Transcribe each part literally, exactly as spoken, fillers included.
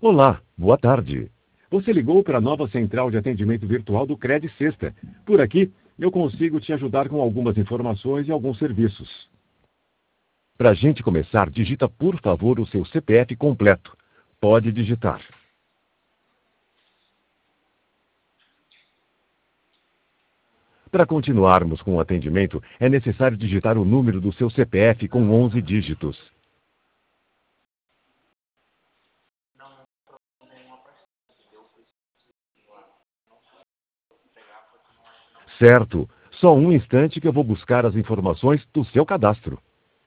Olá, boa tarde. Você ligou para a nova central de atendimento virtual do Cred Sexta. Por aqui, eu consigo te ajudar com algumas informações e alguns serviços. Para a gente começar, digita por favor o seu C P F completo. Pode digitar. Para continuarmos com o atendimento, é necessário digitar o número do seu C P F com onze dígitos. Certo. Só um instante que eu vou buscar as informações do seu cadastro.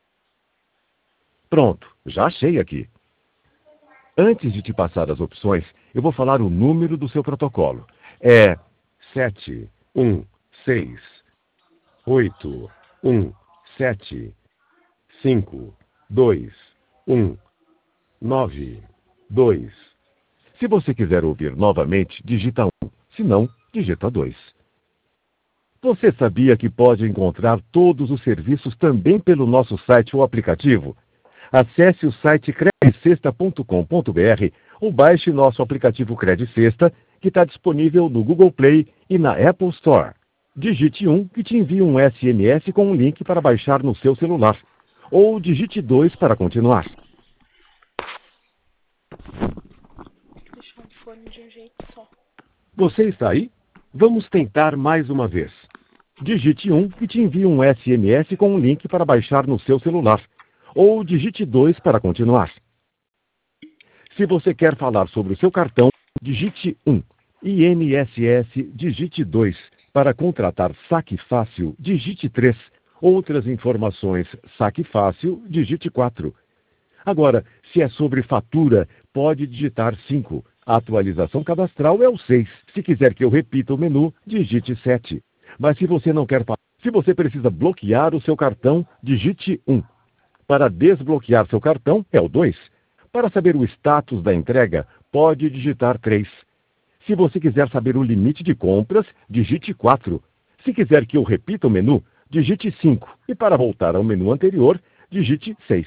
Pronto, já achei aqui. Antes de te passar as opções, eu vou falar o número do seu protocolo. É sete um seis oito um sete cinco dois um nove dois. Se você quiser ouvir novamente, digita um. Se não, digita dois. Você sabia que pode encontrar todos os serviços também pelo nosso site ou aplicativo? Acesse o site cred sexta ponto com ponto br ou baixe nosso aplicativo Cred Sexta, que está disponível no Google Play e na Apple Store. Digite um que te envia um S M S com um link para baixar no seu celular. Ou digite dois para continuar. Deixar um fone de um jeito só. Você está aí? Vamos tentar mais uma vez. Digite um que te envia um S M S com um link para baixar no seu celular. Ou digite dois para continuar. Se você quer falar sobre o seu cartão, digite um. I N S S, digite dois. Para contratar Saque Fácil, digite três. Outras informações, Saque Fácil, digite quatro. Agora, se é sobre fatura, pode digitar cinco. Atualização cadastral é o seis. Se quiser que eu repita o menu, digite sete. Mas se você não quer, se você precisa bloquear o seu cartão, digite um. Para desbloquear seu cartão, é o dois. Para saber o status da entrega, pode digitar três. Se você quiser saber o limite de compras, digite quatro. Se quiser que eu repita o menu, digite cinco. E para voltar ao menu anterior, digite seis.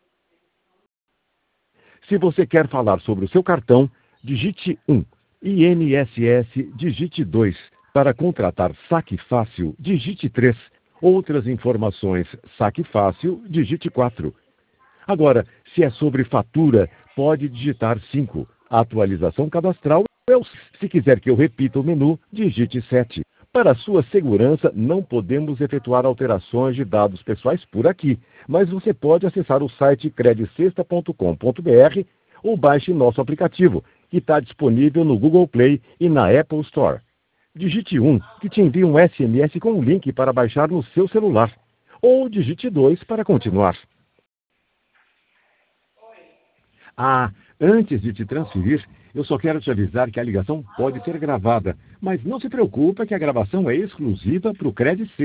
Se você quer falar sobre o seu cartão, digite um. I N S S, digite dois. Para contratar Saque Fácil, digite três. Outras informações, Saque Fácil, digite quatro. Agora, se é sobre fatura, pode digitar cinco. Atualização cadastral é o seis. Se quiser que eu repita o menu, digite sete. Para sua segurança, não podemos efetuar alterações de dados pessoais por aqui, mas você pode acessar o site cred sexta ponto com ponto br ou baixe nosso aplicativo, que está disponível no Google Play e na Apple Store. Digite um, que te envia um S M S com um link para baixar no seu celular. Ou digite dois para continuar. Ah, antes de te transferir, eu só quero te avisar que a ligação pode ser gravada, mas não se preocupe que a gravação é exclusiva para o Cred Sexta.